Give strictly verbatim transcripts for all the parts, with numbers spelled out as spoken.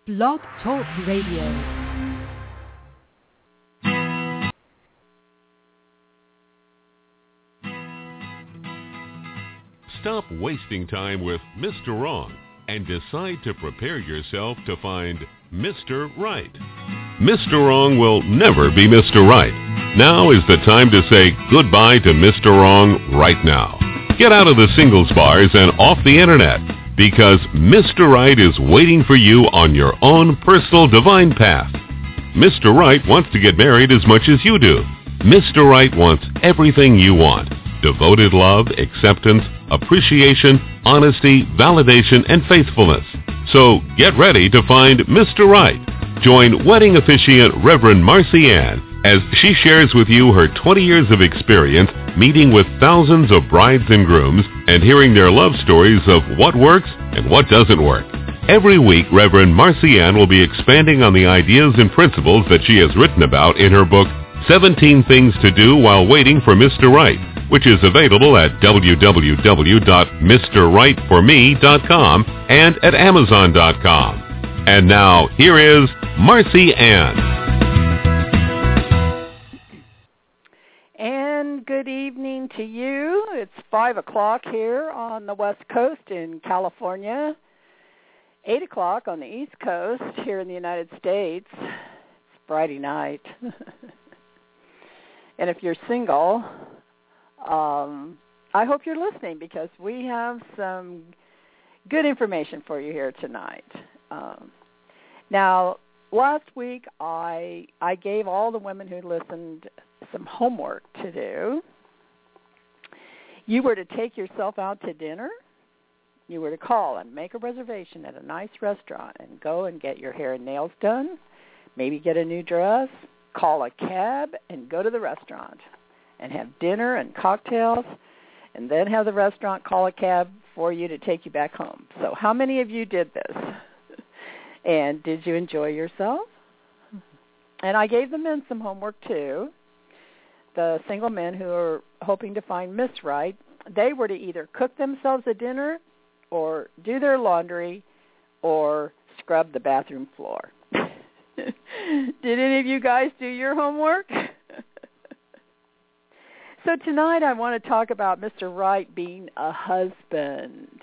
Blog Talk Radio. Stop wasting time with Mister Wrong and decide to prepare yourself to find Mister Right. Mister Wrong will never be Mister Right. Now is the time to say goodbye to Mister Wrong right now. Get out of the singles bars and off the internet, because Mister Right is waiting for you on your own personal divine path. Mister Right wants to get married as much as you do. Mister Right wants everything you want: devoted love, acceptance, appreciation, honesty, validation, and faithfulness. So get ready to find Mister Right. Join wedding officiant Reverend Marcy Ann as she shares with you her twenty years of experience meeting with thousands of brides and grooms and hearing their love stories of what works and what doesn't work. Every week, Reverend Marcy Ann will be expanding on the ideas and principles that she has written about in her book, seventeen Things to Do While Waiting for Mister Right, which is available at w w w dot mister right for me dot com and at amazon dot com. And now, here is Marcy Ann. And good evening to you. It's five o'clock here on the West Coast in California, eight o'clock on the East Coast here in the United States. It's Friday night. And if you're single, um, I hope you're listening, because we have some good information for you here tonight. Um, now, last week I I gave all the women who listened some homework to do. You were to take yourself out to dinner. You were to call and make a reservation at a nice restaurant and go and get your hair and nails done, maybe get a new dress, call a cab, and go to the restaurant and have dinner and cocktails, and then have the restaurant call a cab for you to take you back home. So how many of you did this? And did you enjoy yourself? And I gave the men some homework too. The single men who are hoping to find Miss Right, they were to either cook themselves a dinner or do their laundry or scrub the bathroom floor. Did any of you guys do your homework? So tonight I want to talk about Mister Right being a husband.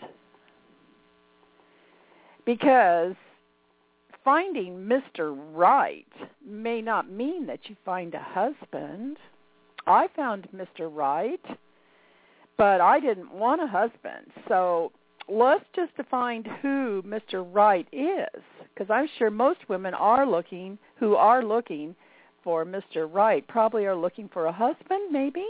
Because finding Mister Right may not mean that you find a husband. I found Mister Right, but I didn't want a husband. So let's just define who Mister Right is, because I'm sure most women are looking, who are looking for Mister Right, probably are looking for a husband, maybe.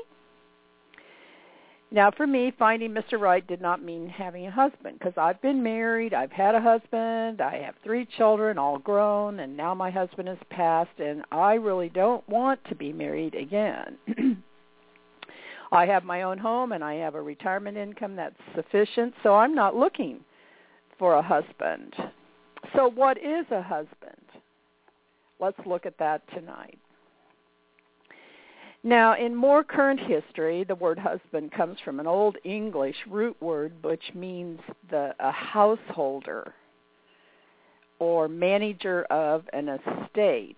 Now, for me, finding Mister Right did not mean having a husband, because I've been married, I've had a husband, I have three children, all grown, and now my husband has passed, and I really don't want to be married again. I have my own home, and I have a retirement income that's sufficient, so I'm not looking for a husband. So what is a husband? Let's look at that tonight. Now, in more current history, the word husband comes from an old English root word which means the a householder or manager of an estate.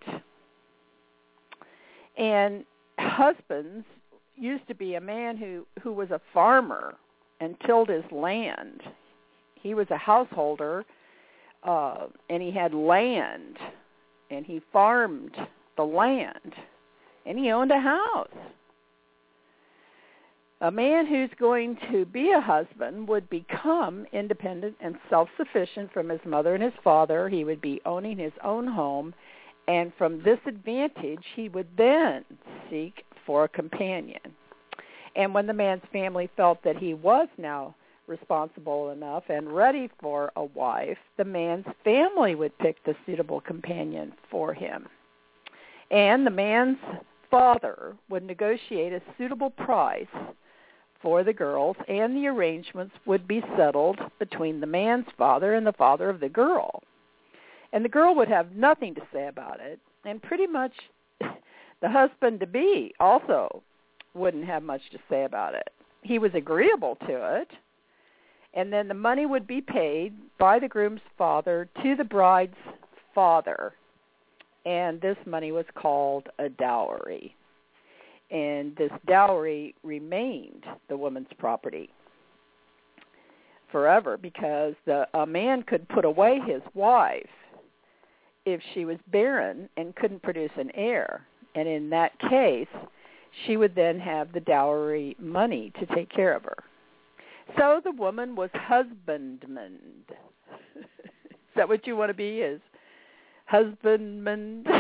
And husbands used to be a man who, who was a farmer and tilled his land. He was a householder, uh, and he had land, and he farmed the land. And he owned a house. A man who's going to be a husband would become independent and self-sufficient from his mother and his father. He would be owning his own home. And from this advantage, he would then seek for a companion. And when the man's family felt that he was now responsible enough and ready for a wife, the man's family would pick the suitable companion for him. And the man's father would negotiate a suitable price for the girls, and the arrangements would be settled between the man's father and the father of the girl. And the girl would have nothing to say about it, and pretty much the husband-to-be also wouldn't have much to say about it. He was agreeable to it, and then the money would be paid by the groom's father to the bride's father, and this money was called a dowry. And this dowry remained the woman's property forever, because the a man could put away his wife if she was barren and couldn't produce an heir. And in that case, she would then have the dowry money to take care of her. So the woman was husbandman. Is that what you want to be, is husbandman?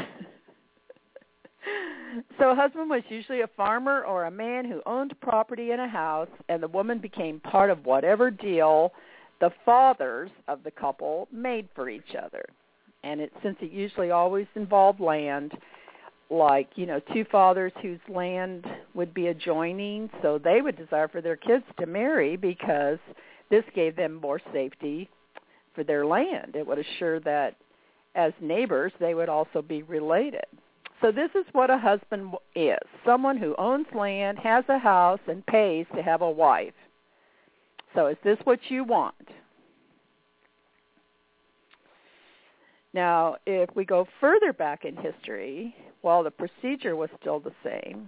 So a husband was usually a farmer or a man who owned property in a house, and the woman became part of whatever deal the fathers of the couple made for each other. And it, since it usually always involved land, like, you know, two fathers whose land would be adjoining, so they would desire for their kids to marry because this gave them more safety for their land. It would assure that as neighbors, they would also be related. So this is what a husband is, someone who owns land, has a house, and pays to have a wife. So is this what you want? Now, if we go further back in history, while the procedure was still the same,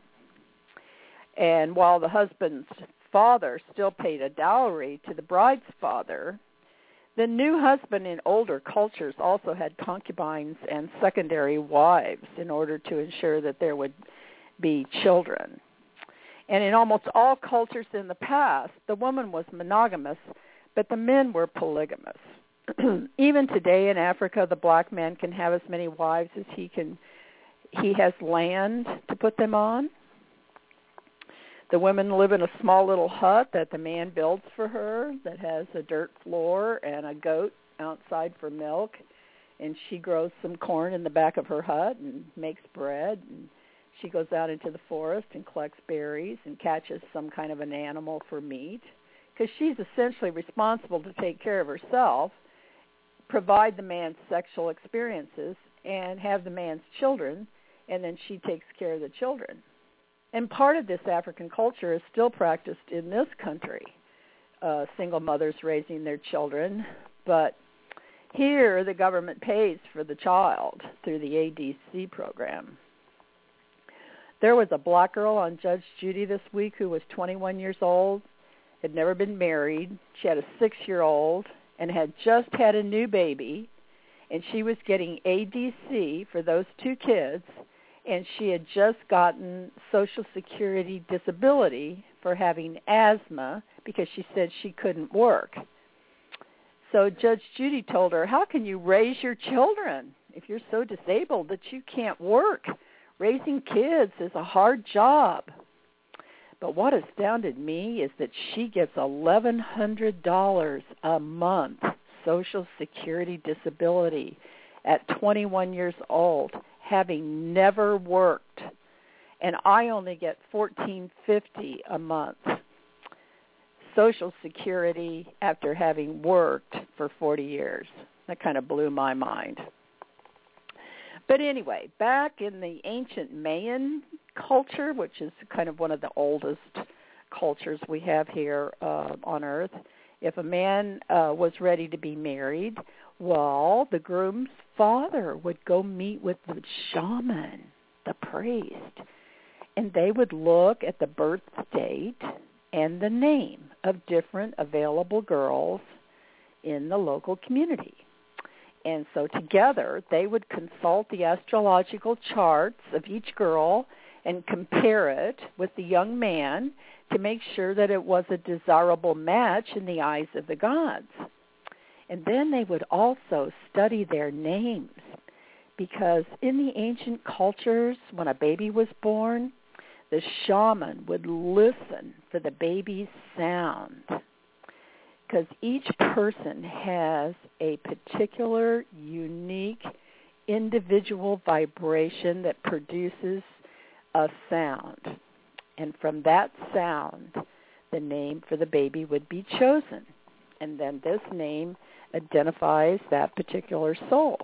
and while the husband's father still paid a dowry to the bride's father, the new husband in older cultures also had concubines and secondary wives in order to ensure that there would be children. And in almost all cultures in the past, the woman was monogamous, but the men were polygamous. Even today in Africa, the black man can have as many wives as he can. He has land to put them on. The women live in a small little hut that the man builds for her that has a dirt floor and a goat outside for milk. And she grows some corn in the back of her hut and makes bread. And she goes out into the forest and collects berries and catches some kind of an animal for meat, because she's essentially responsible to take care of herself, provide the man's sexual experiences, and have the man's children, and then she takes care of the children. And part of this African culture is still practiced in this country, uh, single mothers raising their children. But here the government pays for the child through the A D C program. There was a black girl on Judge Judy this week who was twenty-one years old, had never been married. She had a six-year-old and had just had a new baby, and she was getting A D C for those two kids, and she had just gotten Social Security disability for having asthma because she said she couldn't work. So Judge Judy told her, how can you raise your children if you're so disabled that you can't work? Raising kids is a hard job. But what astounded me is that she gets eleven hundred dollars a month Social Security disability at twenty-one years old, having never worked. And I only get fourteen fifty a month Social Security after having worked for forty years. That kind of blew my mind. But anyway, back in the ancient Mayan culture, which is kind of one of the oldest cultures we have here uh, on Earth, if a man uh, was ready to be married, well, the groom's father would go meet with the shaman, the priest, and they would look at the birth date and the name of different available girls in the local community. And so together they would consult the astrological charts of each girl and compare it with the young man to make sure that it was a desirable match in the eyes of the gods. And then they would also study their names, because in the ancient cultures, when a baby was born, the shaman would listen for the baby's sound, because each person has a particular, unique, individual vibration that produces a sound. And from that sound, the name for the baby would be chosen. And then this name identifies that particular soul.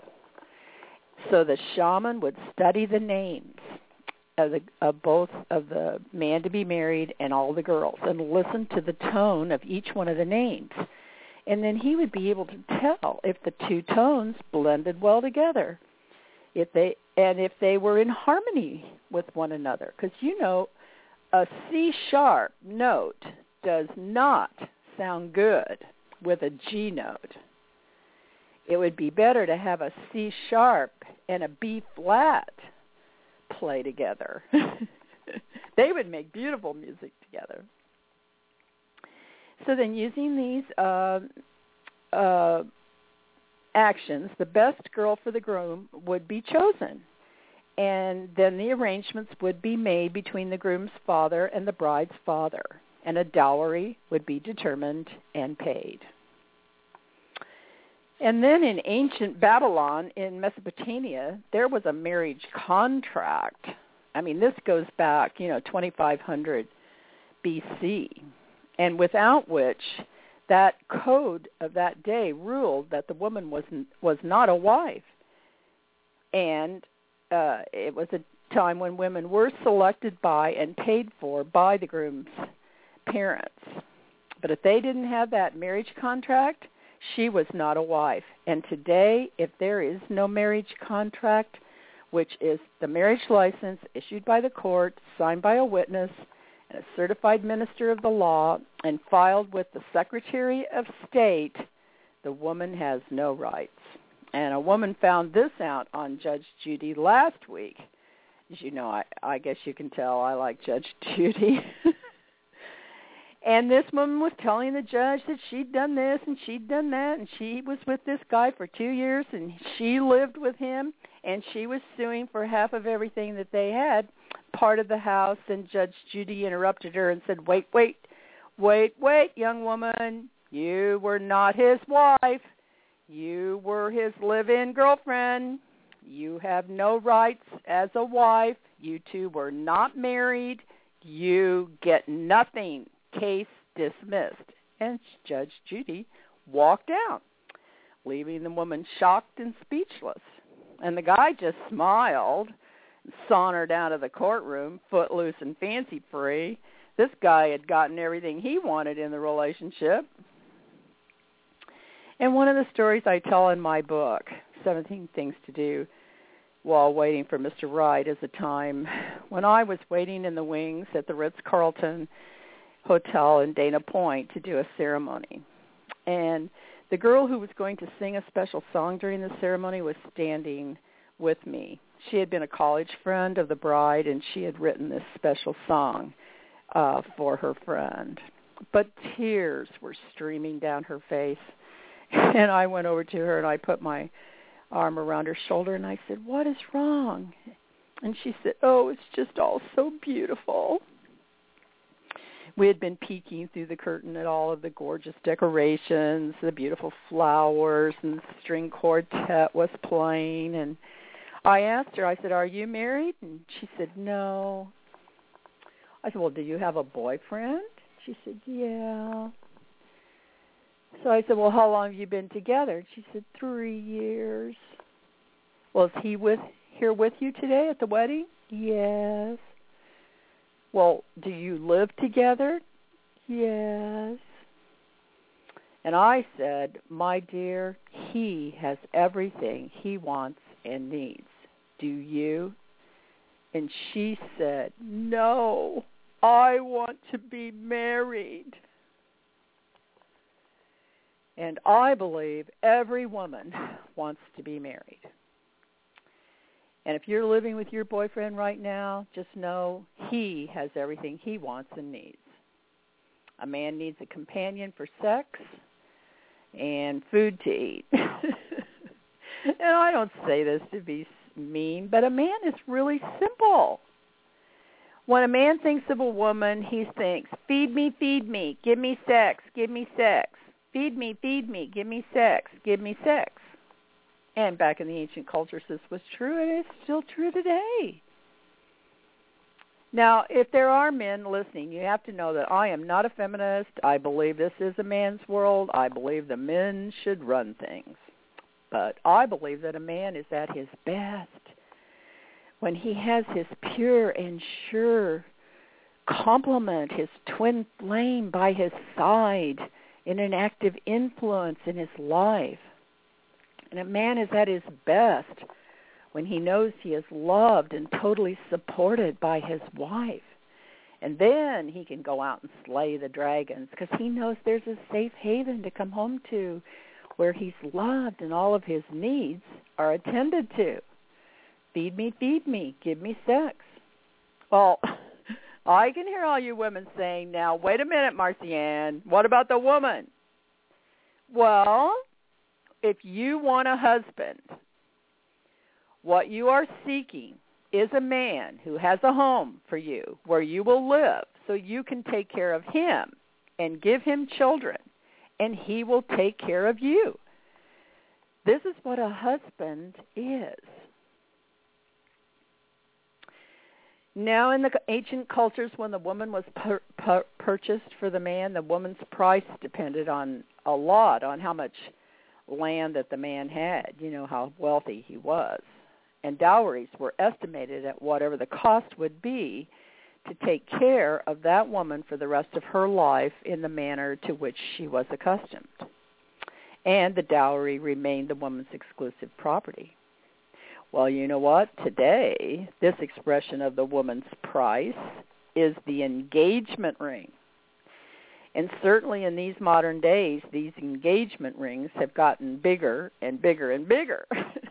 So the shaman would study the names of, the, of both of the man to be married and all the girls, and listen to the tone of each one of the names. And then he would be able to tell if the two tones blended well together, if they and if they were in harmony with one another. Because, you know, a C-sharp note does not sound good with a G note. It would be better to have a C-sharp and a B-flat play together. They would make beautiful music together. So then using these uh, uh, actions, the best girl for the groom would be chosen. And then the arrangements would be made between the groom's father and the bride's father. And a dowry would be determined and paid. And then in ancient Babylon, in Mesopotamia, there was a marriage contract. I mean, this goes back, you know, twenty-five hundred B C, and without which that code of that day ruled that the woman was was not a wife. And uh, it was a time when women were selected by and paid for by the groom's parents. But if they didn't have that marriage contract, she was not a wife. And today, if there is no marriage contract, which is the marriage license issued by the court, signed by a witness, and a certified minister of the law, and filed with the Secretary of State, the woman has no rights. And a woman found this out on Judge Judy last week. As you know, I, I guess you can tell I like Judge Judy. And this woman was telling the judge that she'd done this and she'd done that, and she was with this guy for two years, and she lived with him, and she was suing for half of everything that they had, part of the house. And Judge Judy interrupted her and said, wait, wait, wait, wait, young woman. You were not his wife. You were his live-in girlfriend. You have no rights as a wife. You two were not married. You get nothing. Case dismissed. And Judge Judy walked out, leaving the woman shocked and speechless. And the guy just smiled and sauntered out of the courtroom, footloose and fancy-free. This guy had gotten everything he wanted in the relationship. And one of the stories I tell in my book, seventeen Things to Do While Waiting for Mister Right, is a time when I was waiting in the wings at the Ritz-Carlton Hotel in Dana Point to do a ceremony. And the girl who was going to sing a special song during the ceremony was standing with me. She had been a college friend of the bride, and she had written this special song uh, for her friend. But tears were streaming down her face. And I went over to her, and I put my arm around her shoulder, and I said, what is wrong? And she said, oh, it's just all so beautiful. We had been peeking through the curtain at all of the gorgeous decorations, the beautiful flowers, and the string quartet was playing. And I asked her, I said, are you married? And she said, no. I said, well, do you have a boyfriend? She said, yeah. So I said, well, how long have you been together? And she said, three years. Well, is he with here with you today at the wedding? Yes. Well, do you live together? Yes. And I said, my dear, he has everything he wants and needs. Do you? And she said, no, I want to be married. And I believe every woman wants to be married. And if you're living with your boyfriend right now, just know he has everything he wants and needs. A man needs a companion for sex and food to eat. And I don't say this to be mean, but a man is really simple. When a man thinks of a woman, he thinks, feed me, feed me, give me sex, give me sex. Feed me, feed me, give me sex, give me sex. And back in the ancient cultures, this was true, and it's still true today. Now, if there are men listening, you have to know that I am not a feminist. I believe this is a man's world. I believe the men should run things. But I believe that a man is at his best when he has his pure and sure complement, his twin flame by his side, and an active influence in his life. And a man is at his best when he knows he is loved and totally supported by his wife. And then he can go out and slay the dragons because he knows there's a safe haven to come home to where he's loved and all of his needs are attended to. Feed me, feed me, give me sex. Well, I can hear all you women saying, now, wait a minute, Marcianne, what about the woman? Well, if you want a husband, what you are seeking is a man who has a home for you where you will live so you can take care of him and give him children, and he will take care of you. This is what a husband is. Now, in the ancient cultures, when the woman was pur- pur- purchased for the man, the woman's price depended on a lot on how much land that the man had, you know, how wealthy he was. And dowries were estimated at whatever the cost would be to take care of that woman for the rest of her life in the manner to which she was accustomed. And the dowry remained the woman's exclusive property. Well, you know what? Today, this expression of the woman's price is the engagement ring. And certainly in these modern days, these engagement rings have gotten bigger and bigger and bigger.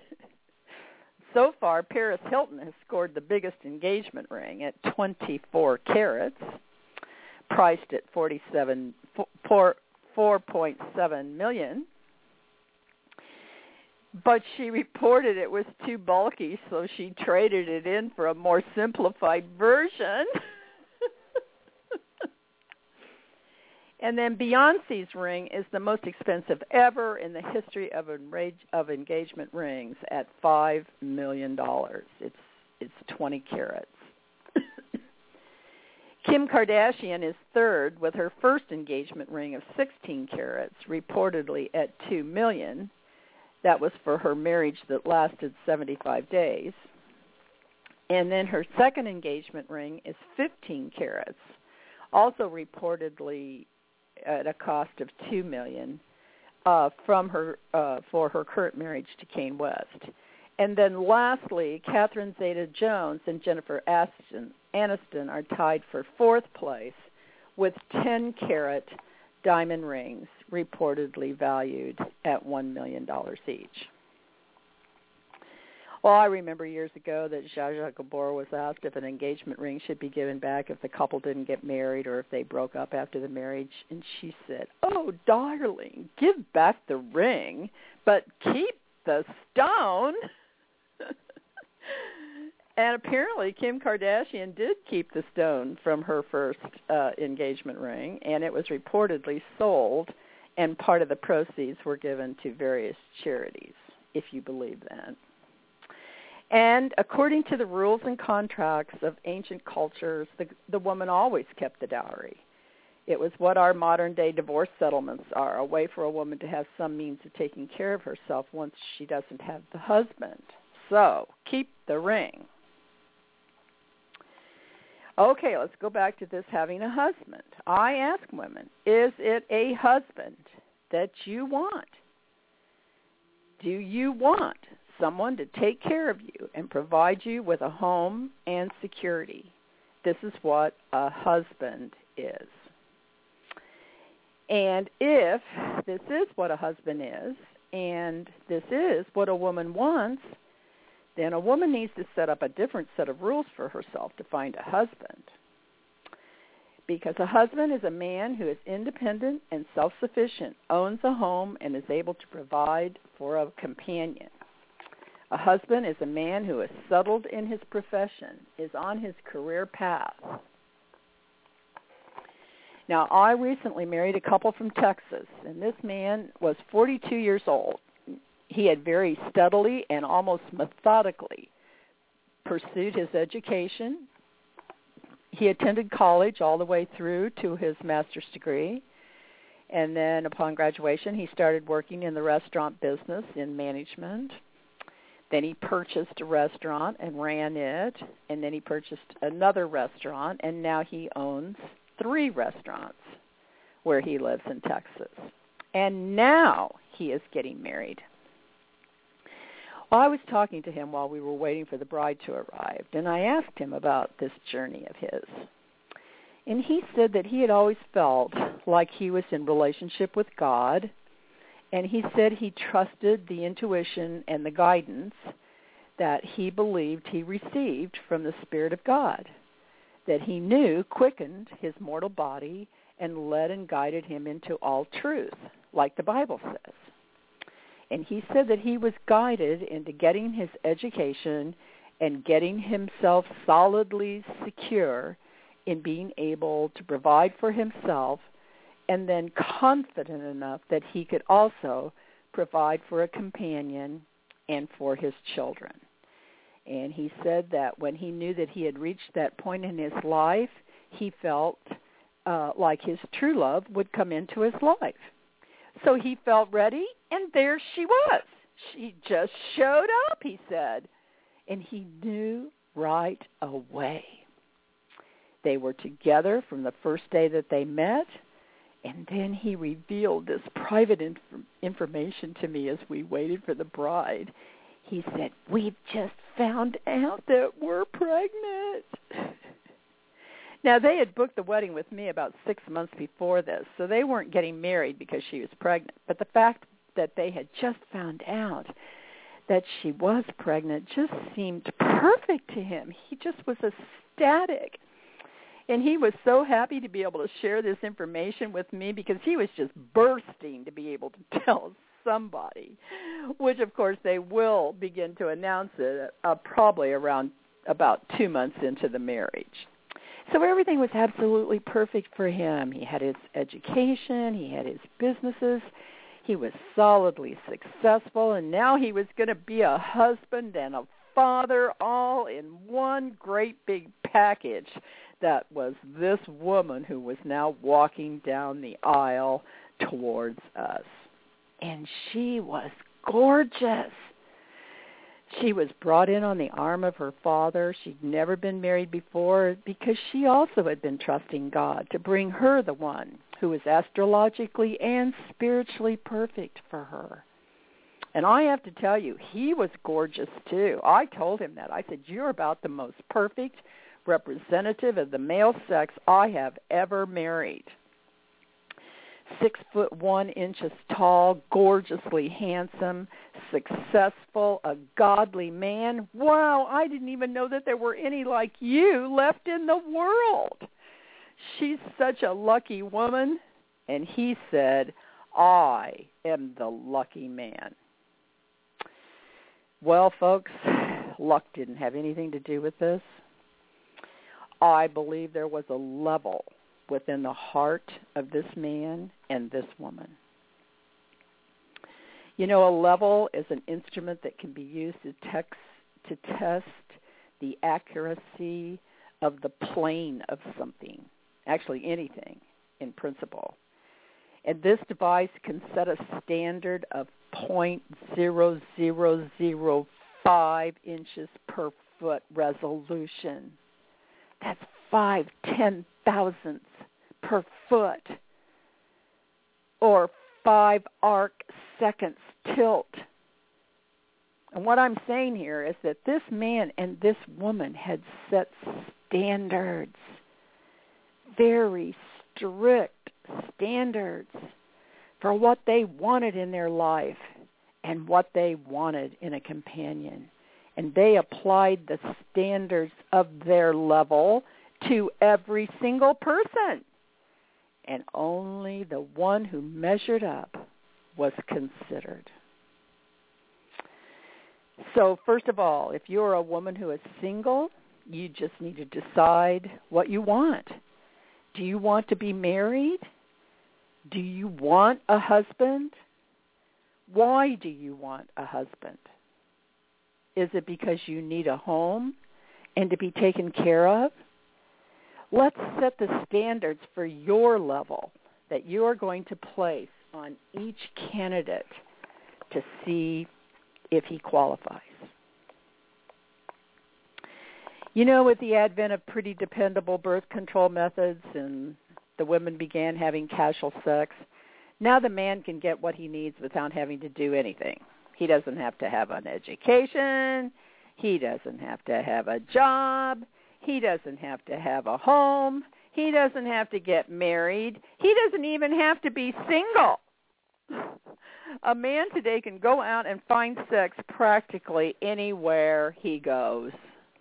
So far, Paris Hilton has scored the biggest engagement ring at twenty-four carats, priced at forty-seven, four point seven million dollars. But she reported it was too bulky, so she traded it in for a more simplified version. And then Beyonce's ring is the most expensive ever in the history of enrage, of engagement rings at five million dollars. It's it's twenty carats. Kim Kardashian is third with her first engagement ring of sixteen carats, reportedly at two million dollars. That was for her marriage that lasted seventy-five days. And then her second engagement ring is fifteen carats, also reportedly at a cost of two million dollars uh, from her uh, for her current marriage to Kanye West. And then lastly, Catherine Zeta-Jones and Jennifer Aniston, Aniston are tied for fourth place with ten carat diamond rings, reportedly valued at one million dollars each. Well, I remember years ago that Zsa Zsa Gabor was asked if an engagement ring should be given back if the couple didn't get married or if they broke up after the marriage, and she said, "Oh, darling, give back the ring, but keep the stone." And apparently Kim Kardashian did keep the stone from her first uh, engagement ring, and it was reportedly sold, and part of the proceeds were given to various charities, if you believe that. And according to the rules and contracts of ancient cultures, the, the woman always kept the dowry. It was what our modern-day divorce settlements are, a way for a woman to have some means of taking care of herself once she doesn't have the husband. So, keep the ring. Okay, let's go back to this having a husband. I ask women, is it a husband that you want? Do you want someone to take care of you and provide you with a home and security? This is what a husband is. And if this is what a husband is, and this is what a woman wants, then a woman needs to set up a different set of rules for herself to find a husband. Because a husband is a man who is independent and self-sufficient, owns a home, and is able to provide for a companion. A husband is a man who is settled in his profession, is on his career path. Now, I recently married a couple from Texas, and this man was forty-two years old. He had very steadily and almost methodically pursued his education. He attended college all the way through to his master's degree. And then upon graduation, he started working in the restaurant business in management. Then he purchased a restaurant and ran it. And then he purchased another restaurant, and now he owns three restaurants where he lives in Texas. And now he is getting married. Well, I was talking to him while we were waiting for the bride to arrive, and I asked him about this journey of his. And he said that he had always felt like he was in relationship with God, and he said he trusted the intuition and the guidance that he believed he received from the Spirit of God, that he knew quickened his mortal body and led and guided him into all truth, like the Bible says. And he said that he was guided into getting his education and getting himself solidly secure in being able to provide for himself, and then confident enough that he could also provide for a companion and for his children. And he said that when he knew that he had reached that point in his life, he felt uh, like his true love would come into his life. So he felt ready, and there she was. She just showed up, he said, and he knew right away. They were together from the first day that they met, and then he revealed this private inf- information to me as we waited for the bride. He said, "We've just found out that we're pregnant." Now, they had booked the wedding with me about six months before this, so they weren't getting married because she was pregnant. But the fact that they had just found out that she was pregnant just seemed perfect to him. He just was ecstatic. And he was so happy to be able to share this information with me because he was just bursting to be able to tell somebody, which, of course, they will begin to announce it uh, probably around about two months into the marriage. So everything was absolutely perfect for him. He had his education. He had his businesses. He was solidly successful, and now he was going to be a husband and a father all in one great big package. That was this woman who was now walking down the aisle towards us. And she was gorgeous. She was brought in on the arm of her father. She'd never been married before because she also had been trusting God to bring her the one who was astrologically and spiritually perfect for her. And I have to tell you, he was gorgeous too. I told him that. I said, "You're about the most perfect representative of the male sex I have ever married. Six foot one inches tall, gorgeously handsome, successful, a godly man. Wow, I didn't even know that there were any like you left in the world. She's such a lucky woman." And he said, "I am the lucky man." Well, folks, luck didn't have anything to do with this. I believe there was a level within the heart of this man and this woman. You know, a level is an instrument that can be used to, text, to test the accuracy of the plane of something, actually anything in principle. And this device can set a standard of zero point zero zero zero five inches per foot resolution. That's five ten thousandths per foot, or five arc seconds tilt. And what I'm saying here is that this man and this woman had set standards, very strict standards for what they wanted in their life and what they wanted in a companion. And they applied the standards of their level to every single person. And only the one who measured up was considered. So first of all, if you're a woman who is single, you just need to decide what you want. Do you want to be married? Do you want a husband? Why do you want a husband? Is it because you need a home and to be taken care of? Let's set the standards for your level that you are going to place on each candidate to see if he qualifies. You know, with the advent of pretty dependable birth control methods and the women began having casual sex, now the man can get what he needs without having to do anything. He doesn't have to have an education. He doesn't have to have a job. He doesn't have to have a home. He doesn't have to get married. He doesn't even have to be single. A man today can go out and find sex practically anywhere he goes.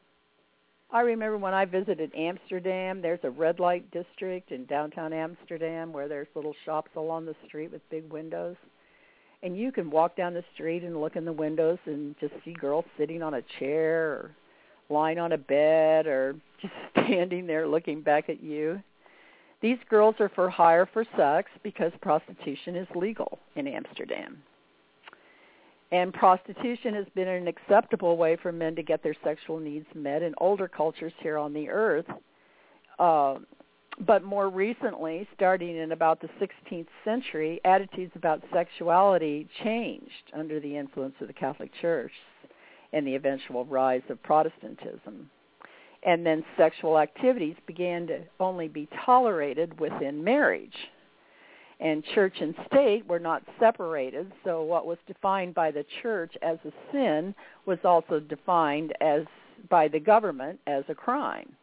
I remember when I visited Amsterdam, there's a red light district in downtown Amsterdam where there's little shops along the street with big windows. And you can walk down the street and look in the windows and just see girls sitting on a chair or lying on a bed or just standing there looking back at you. These girls are for hire for sex because prostitution is legal in Amsterdam. And prostitution has been an acceptable way for men to get their sexual needs met in older cultures here on the earth. Uh, but more recently, starting in about the sixteenth century, attitudes about sexuality changed under the influence of the Catholic Church and the eventual rise of Protestantism. And then sexual activities began to only be tolerated within marriage. And church and state were not separated, so what was defined by the church as a sin was also defined as by the government as a crime.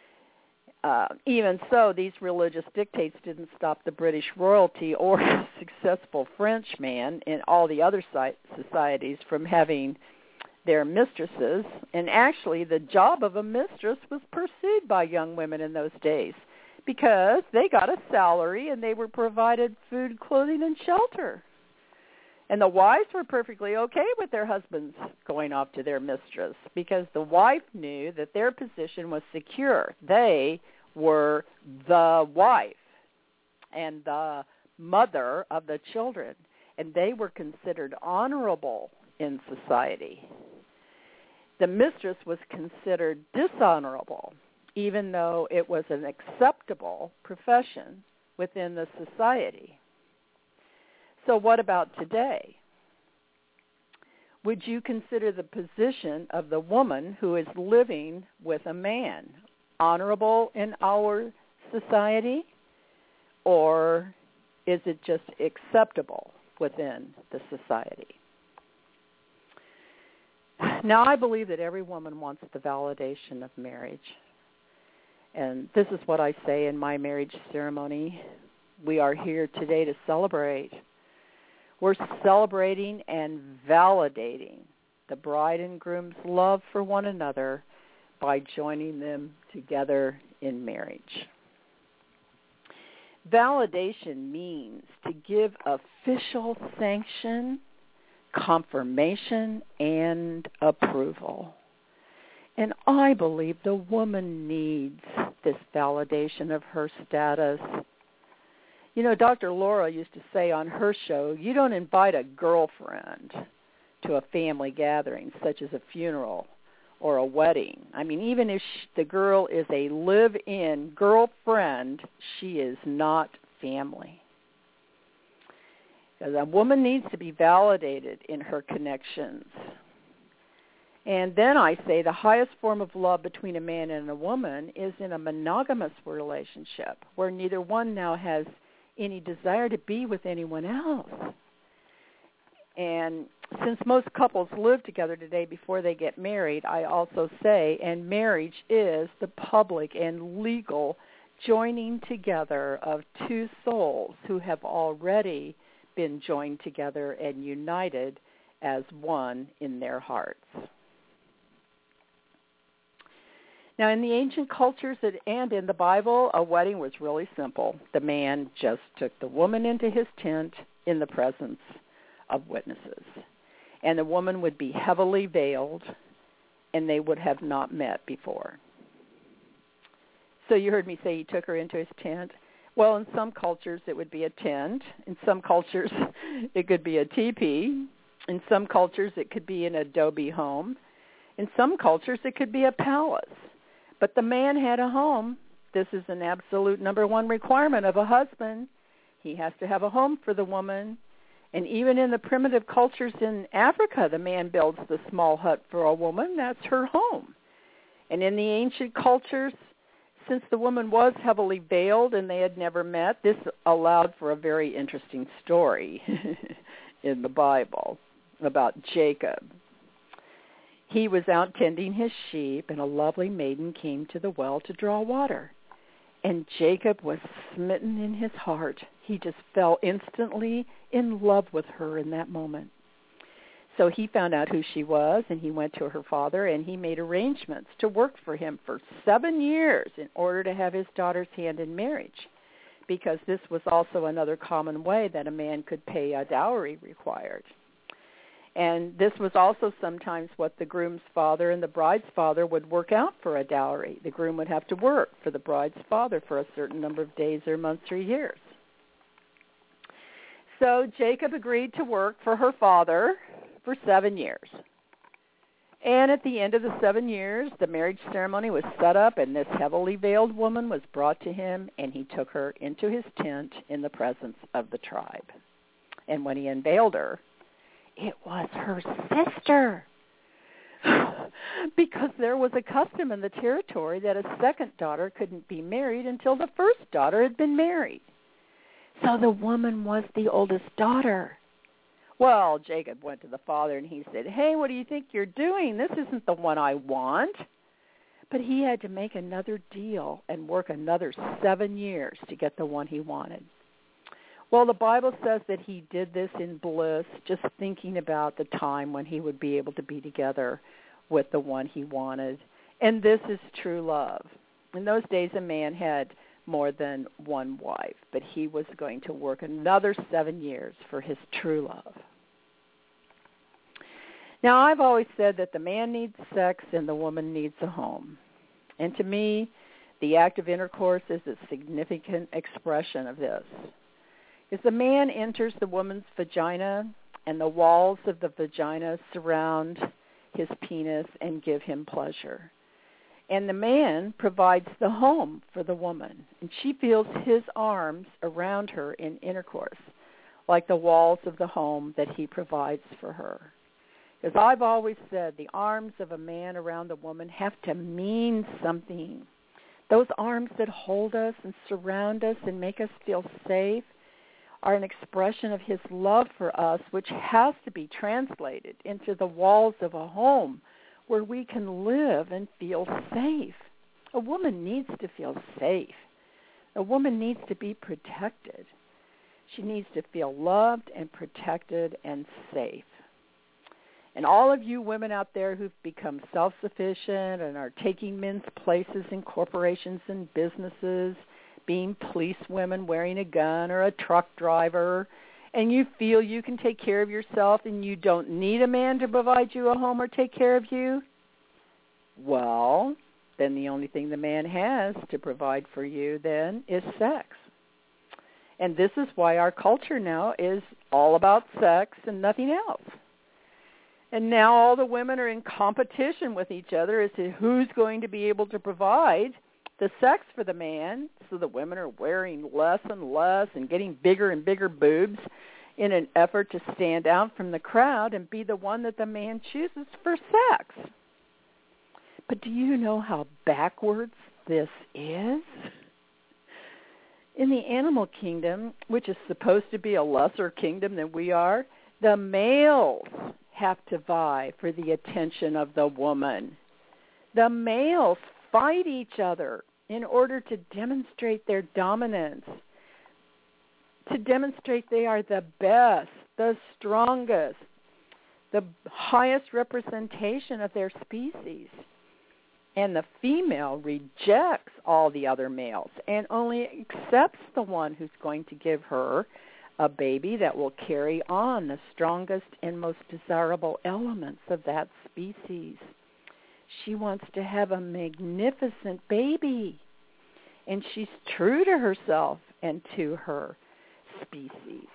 Uh, even so, these religious dictates didn't stop the British royalty or the successful Frenchman in all the other societies from having their mistresses. And actually, the job of a mistress was pursued by young women in those days, because they got a salary and they were provided food, clothing, and shelter. And the wives were perfectly okay with their husbands going off to their mistress because the wife knew that their position was secure. They were the wife and the mother of the children, and they were considered honorable in society. The mistress was considered dishonorable, even though it was an acceptable profession within the society. So what about today? Would you consider the position of the woman who is living with a man honorable in our society, or is it just acceptable within the society? Now, I believe that every woman wants the validation of marriage. And this is what I say in my marriage ceremony. We are here today to celebrate. We're celebrating and validating the bride and groom's love for one another by joining them together in marriage. Validation means to give official sanction, confirmation, and approval. And I believe the woman needs this validation of her status. You know, Doctor Laura used to say on her show, you don't invite a girlfriend to a family gathering, such as a funeral or a wedding. I mean, even if she, the girl is a live-in girlfriend, she is not family. Because a woman needs to be validated in her connections. And then I say the highest form of love between a man and a woman is in a monogamous relationship, where neither one now has any desire to be with anyone else. And since most couples live together today before they get married, I also say, and marriage is the public and legal joining together of two souls who have already been joined together and united as one in their hearts. Now, in the ancient cultures and in the Bible, a wedding was really simple. The man just took the woman into his tent in the presence of witnesses. And the woman would be heavily veiled, and they would have not met before. So you heard me say he took her into his tent. Well, in some cultures it would be a tent. In some cultures it could be a teepee. In some cultures it could be an adobe home. In some cultures it could be a palace. But the man had a home. This is an absolute number one requirement of a husband. He has to have a home for the woman. And even in the primitive cultures in Africa, the man builds the small hut for a woman. That's her home. And in the ancient cultures, since the woman was heavily veiled and they had never met, this allowed for a very interesting story in the Bible about Jacob. He was out tending his sheep, and a lovely maiden came to the well to draw water. And Jacob was smitten in his heart. He just fell instantly in love with her in that moment. So he found out who she was, and he went to her father, and he made arrangements to work for him for seven years in order to have his daughter's hand in marriage, because this was also another common way that a man could pay a dowry required. And this was also sometimes what the groom's father and the bride's father would work out for a dowry. The groom would have to work for the bride's father for a certain number of days or months or years. So Jacob agreed to work for her father for seven years. And at the end of the seven years, the marriage ceremony was set up, and this heavily veiled woman was brought to him, and he took her into his tent in the presence of the tribe. And when he unveiled her, it was her sister. Because there was a custom in the territory that a second daughter couldn't be married until the first daughter had been married. So the woman was the oldest daughter. Well, Jacob went to the father and he said, "Hey, what do you think you're doing? This isn't the one I want." But he had to make another deal and work another seven years to get the one he wanted. Well, the Bible says that he did this in bliss, just thinking about the time when he would be able to be together with the one he wanted. And this is true love. In those days, a man had more than one wife, but he was going to work another seven years for his true love. Now, I've always said that the man needs sex and the woman needs a home. And to me, the act of intercourse is a significant expression of this. As the man enters the woman's vagina, and the walls of the vagina surround his penis and give him pleasure. And the man provides the home for the woman, and she feels his arms around her in intercourse, like the walls of the home that he provides for her. As I've always said, the arms of a man around a woman have to mean something. Those arms that hold us and surround us and make us feel safe are an expression of his love for us, which has to be translated into the walls of a home where we can live and feel safe. A woman needs to feel safe. A woman needs to be protected. She needs to feel loved and protected and safe. And all of you women out there who've become self-sufficient and are taking men's places in corporations and businesses, being police women wearing a gun or a truck driver, and you feel you can take care of yourself and you don't need a man to provide you a home or take care of you, well, then the only thing the man has to provide for you then is sex. And this is why our culture now is all about sex and nothing else. And now all the women are in competition with each other as to who's going to be able to provide the sex for the man. So the women are wearing less and less and getting bigger and bigger boobs in an effort to stand out from the crowd and be the one that the man chooses for sex. But do you know how backwards this is? In the animal kingdom, which is supposed to be a lesser kingdom than we are, the males have to vie for the attention of the woman. The males fight each other in order to demonstrate their dominance, to demonstrate they are the best, the strongest, the highest representation of their species. And the female rejects all the other males and only accepts the one who's going to give her a baby that will carry on the strongest and most desirable elements of that species. She wants to have a magnificent baby, and she's true to herself and to her species.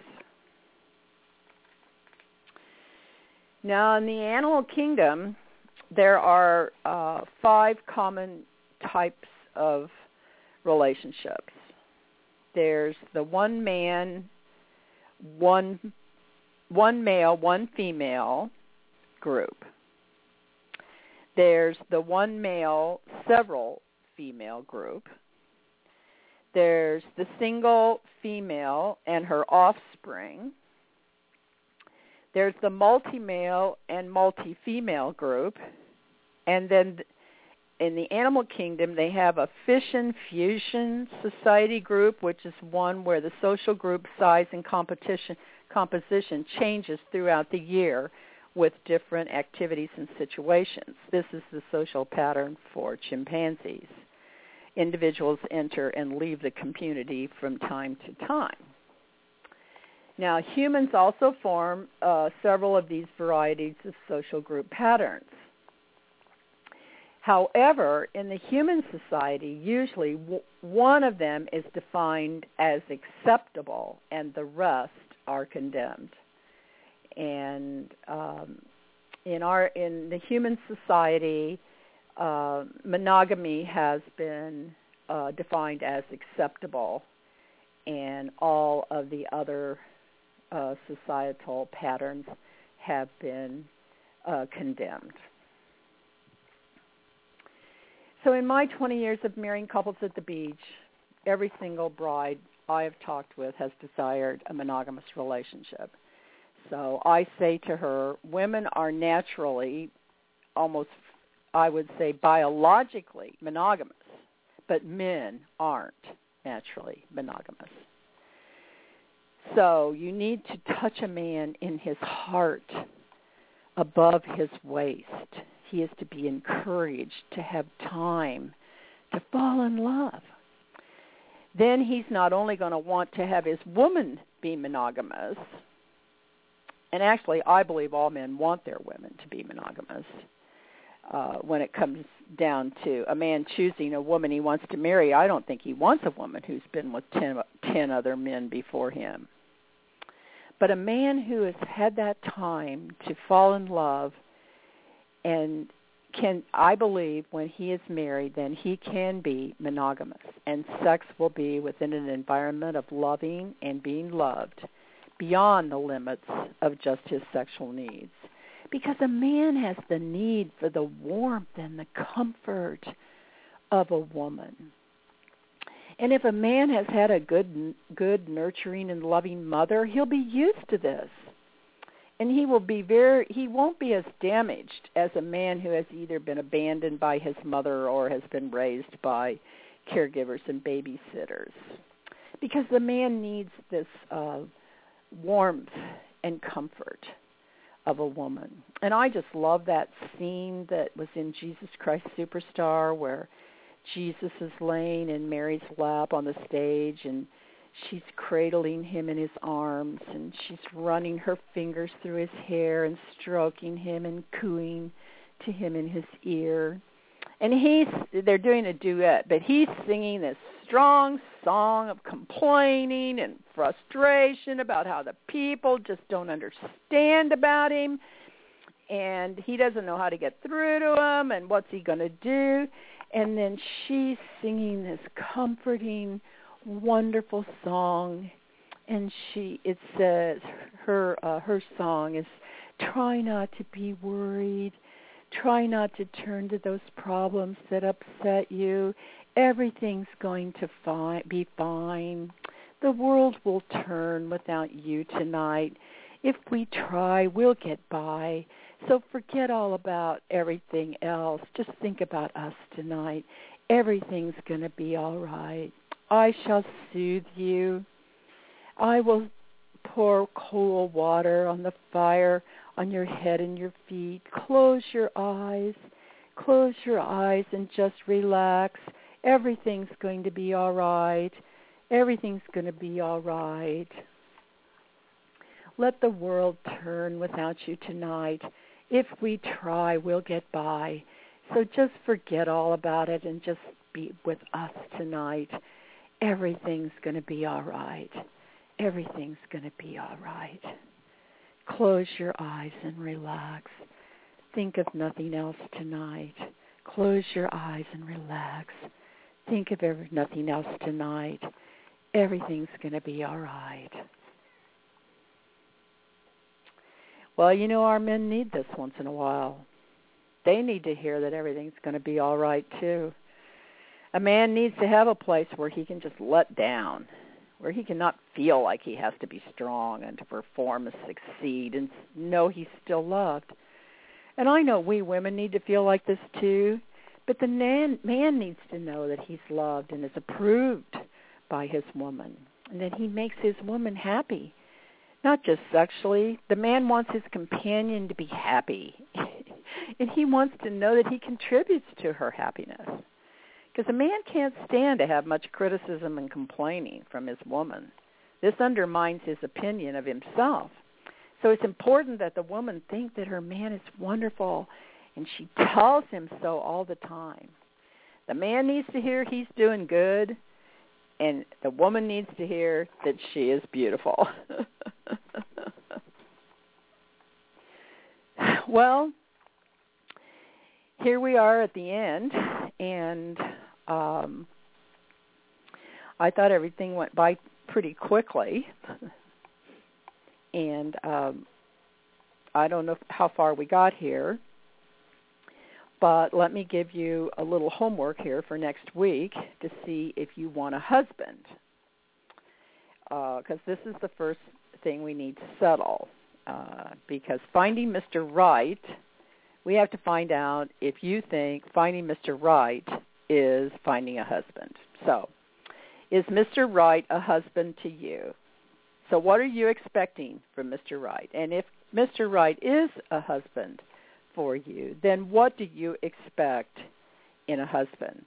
Now, in the animal kingdom, there are uh, five common types of relationships. There's the one man, one one male, one female group. There's the one male, several female group. There's the single female and her offspring. There's the multi-male and multi-female group. And then in the animal kingdom, they have a fission fusion society group, which is one where the social group size and competition composition changes throughout the year with different activities and situations. This is the social pattern for chimpanzees. Individuals enter and leave the community from time to time. Now, humans also form uh, several of these varieties of social group patterns. However, in the human society, usually w- one of them is defined as acceptable and the rest are condemned. And um, in our in the human society, uh, monogamy has been uh, defined as acceptable, and all of the other uh, societal patterns have been uh, condemned. So in my twenty years of marrying couples at the beach, every single bride I have talked with has desired a monogamous relationship. So I say to her, women are naturally, almost, I would say, biologically monogamous, but men aren't naturally monogamous. So you need to touch a man in his heart above his waist. He is to be encouraged to have time to fall in love. Then he's not only going to want to have his woman be monogamous, and actually I believe all men want their women to be monogamous. Uh, when it comes down to a man choosing a woman he wants to marry, I don't think he wants a woman who's been with ten, ten other men before him. But a man who has had that time to fall in love and can, I believe, when he is married, then he can be monogamous, and sex will be within an environment of loving and being loved beyond the limits of just his sexual needs. Because a man has the need for the warmth and the comfort of a woman. And if a man has had a good, good nurturing and loving mother, he'll be used to this. And he will be very, he won't be as damaged as a man who has either been abandoned by his mother or has been raised by caregivers and babysitters. Because the man needs this uh, warmth and comfort of a woman. And I just love that scene that was in Jesus Christ Superstar where Jesus is laying in Mary's lap on the stage and she's cradling him in his arms and she's running her fingers through his hair and stroking him and cooing to him in his ear. And he's, they're doing a duet, but he's singing this strong song of complaining and frustration about how the people just don't understand about him, and he doesn't know how to get through to them, and what's he going to do? And then she's singing this comforting, wonderful song, and she, it says, her uh, her song is, try not to be worried. Try not to turn to those problems that upset you. Everything's going to fi- be fine. The world will turn without you tonight. If we try, we'll get by. So forget all about everything else. Just think about us tonight. Everything's going to be all right. I shall soothe you. I will pour cold water on the fire on your head and your feet. Close your eyes. Close your eyes and just relax. Everything's going to be all right. Everything's going to be all right. Let the world turn without you tonight. If we try, we'll get by. So just forget all about it and just be with us tonight. Everything's going to be all right. Everything's going to be all right. Close your eyes and relax. Think of nothing else tonight. Close your eyes and relax. Think of every, nothing else tonight. Everything's going to be all right. Well, you know, our men need this once in a while. They need to hear that everything's going to be all right, too. A man needs to have a place where he can just let down, where he cannot feel like he has to be strong and to perform and succeed and know he's still loved. And I know we women need to feel like this too, but the man, man needs to know that he's loved and is approved by his woman, and that he makes his woman happy, not just sexually. The man wants his companion to be happy, and he wants to know that he contributes to her happiness. Because a man can't stand to have much criticism and complaining from his woman. This undermines his opinion of himself. So it's important that the woman think that her man is wonderful, and she tells him so all the time. The man needs to hear he's doing good, and the woman needs to hear that she is beautiful. Well, here we are at the end, and um, I thought everything went by pretty quickly, and um, I don't know how far we got here, but let me give you a little homework here for next week to see if you want a husband, because uh, this is the first thing we need to settle, uh, because finding Mister Right, we have to find out if you think finding Mister Right is finding a husband. So, is Mister Right a husband to you? So what are you expecting from Mister Right? And if Mister Right is a husband for you, then what do you expect in a husband?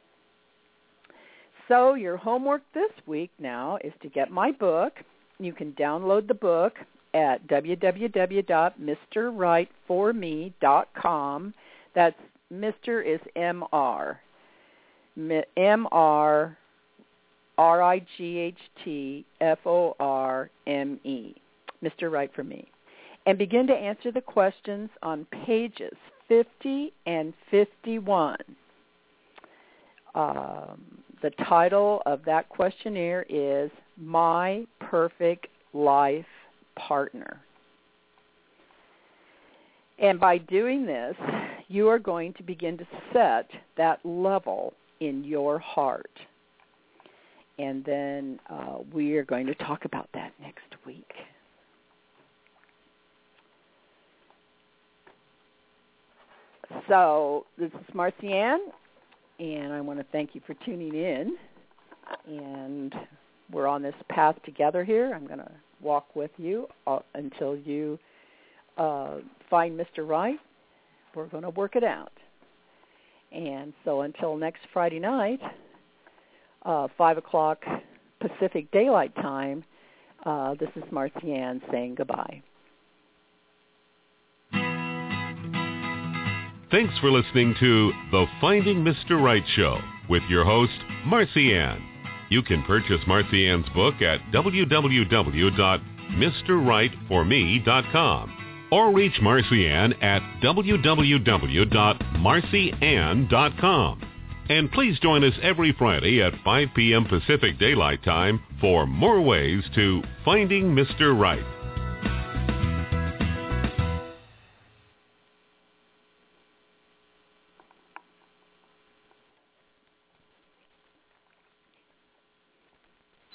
So your homework this week now is to get my book. You can download the book at w w w dot mister right for me dot com. That's Mister is M R. M R R I G H T F O R M E. Mister Right for Me. And begin to answer the questions on pages fifty and fifty-one. Um, the title of that questionnaire is My Perfect Life Partner. And by doing this, you are going to begin to set that level in your heart. And then uh, we are going to talk about that next week. So this is Marcy Ann, and I want to thank you for tuning in. And we're on this path together here. I'm going to walk with you uh, until you uh, find Mister Right. We're going to work it out. And so until next Friday night, uh, five o'clock Pacific Daylight Time, uh, this is Marcy Ann saying goodbye. Thanks for listening to The Finding Mister Right Show with your host, Marcy Ann. You can purchase Marcy Ann's book at w w w dot mister right for me dot com or reach Marcy Ann at w w w dot marcy ann dot com. And please join us every Friday at five p.m. Pacific Daylight Time for more ways to Finding Mister Right.